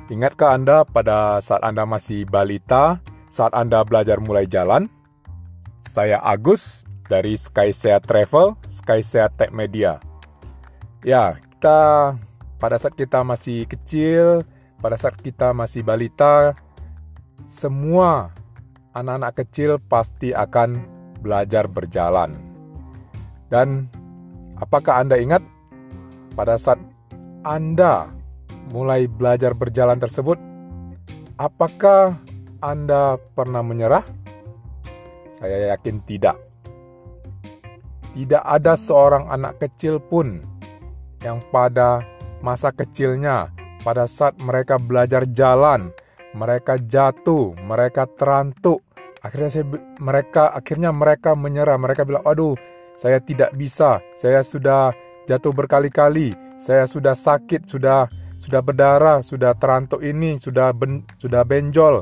Ingatkah Anda pada saat Anda masih balita, saat Anda belajar mulai jalan? Saya Agus dari SkySehat Travel, SkySehat Tech Media. Ya, pada saat kita masih kecil, pada saat kita masih balita, semua anak-anak kecil pasti akan belajar berjalan. Dan apakah Anda ingat pada saat Anda mulai belajar berjalan tersebut, apakah Anda pernah menyerah? Saya yakin tidak. Tidak ada seorang anak kecil pun yang pada masa kecilnya, pada saat mereka belajar jalan, mereka jatuh, mereka terantuk, akhirnya mereka menyerah. Mereka bilang, aduh, saya tidak bisa, saya sudah jatuh berkali-kali, saya sudah sakit, sudah berdarah, sudah terantuk ini, sudah benjol,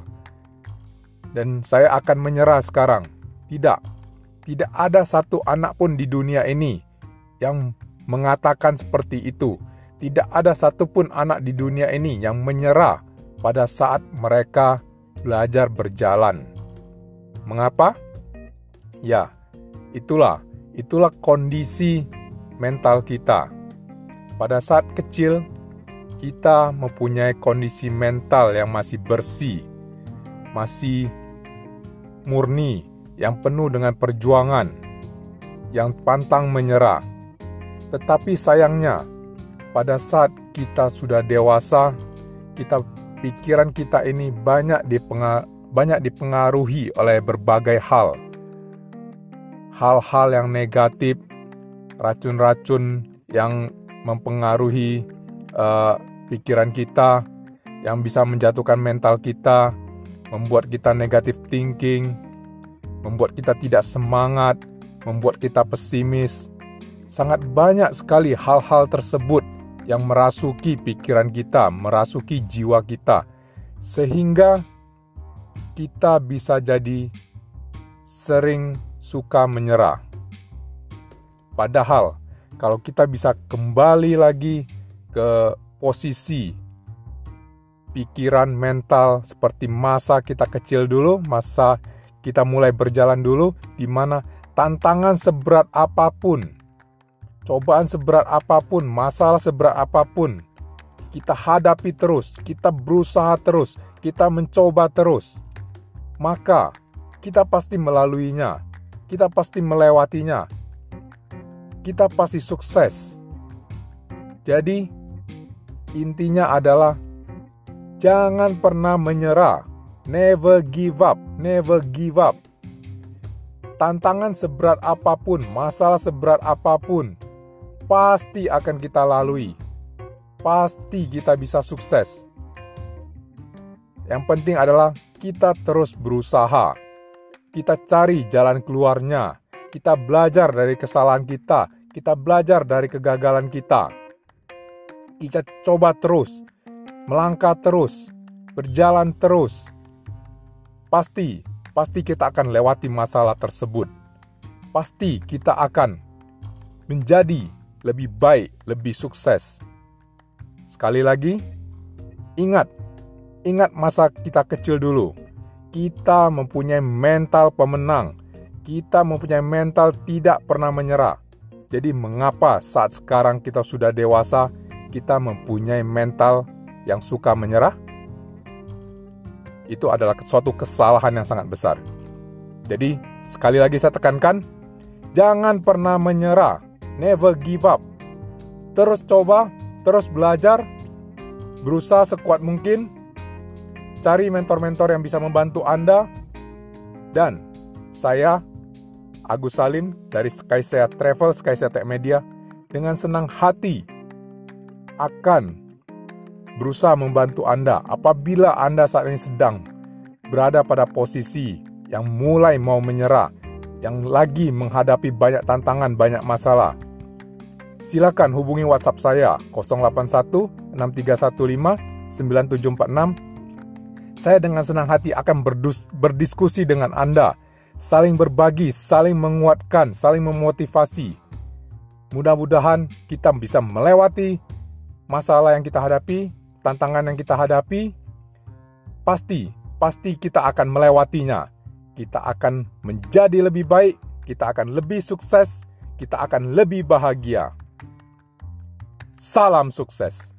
dan saya akan menyerah sekarang. Tidak ada satu anak pun di dunia ini yang mengatakan seperti itu. Tidak ada satupun anak di dunia ini yang menyerah pada saat mereka belajar berjalan. Mengapa? Ya, itulah kondisi mental kita. Pada saat kecil, kita mempunyai kondisi mental yang masih bersih, masih murni, yang penuh dengan perjuangan, yang pantang menyerah. Tetapi sayangnya, pada saat kita sudah dewasa, pikiran kita ini banyak dipengaruhi oleh berbagai hal. Hal-hal yang negatif, racun-racun yang mempengaruhi pikiran kita, yang bisa menjatuhkan mental kita, membuat kita negative thinking, membuat kita tidak semangat, membuat kita pesimis. Sangat banyak sekali hal-hal tersebut yang merasuki pikiran kita, merasuki jiwa kita, sehingga kita bisa jadi sering suka menyerah. Padahal kalau kita bisa kembali lagi ke posisi pikiran mental seperti masa kita kecil dulu, masa kita mulai berjalan dulu, di mana tantangan seberat apapun, cobaan seberat apapun, masalah seberat apapun, kita hadapi terus, kita berusaha terus, kita mencoba terus, maka kita pasti melaluinya, kita pasti melewatinya, kita pasti sukses. Jadi intinya adalah jangan pernah menyerah. Never give up, never give up. Tantangan seberat apapun, masalah seberat apapun, pasti akan kita lalui. Pasti kita bisa sukses. Yang penting adalah kita terus berusaha. Kita cari jalan keluarnya. Kita belajar dari kesalahan kita. Kita belajar dari kegagalan kita. Kita coba terus, melangkah terus, berjalan terus. Pasti kita akan lewati masalah tersebut. Pasti kita akan menjadi lebih baik, lebih sukses. Sekali lagi, ingat masa kita kecil dulu. Kita mempunyai mental pemenang. Kita mempunyai mental tidak pernah menyerah. Jadi mengapa saat sekarang kita sudah dewasa, kita mempunyai mental yang suka menyerah? Itu adalah suatu kesalahan yang sangat besar. Jadi, sekali lagi saya tekankan, jangan pernah menyerah. Never give up. Terus coba, terus belajar, berusaha sekuat mungkin, cari mentor-mentor yang bisa membantu Anda. Dan saya, Agus Salim dari SkySehat Travel, SkySehat Tech Media, dengan senang hati akan berusaha membantu Anda apabila Anda saat ini sedang berada pada posisi yang mulai mau menyerah, yang lagi menghadapi banyak tantangan, banyak masalah. Silakan hubungi WhatsApp saya 081 6315 9746. Saya dengan senang hati akan berdiskusi dengan Anda, saling berbagi, saling menguatkan, saling memotivasi. Mudah-mudahan kita bisa melewati masalah yang kita hadapi, tantangan yang kita hadapi, pasti kita akan melewatinya. Kita akan menjadi lebih baik, kita akan lebih sukses, kita akan lebih bahagia. Salam sukses.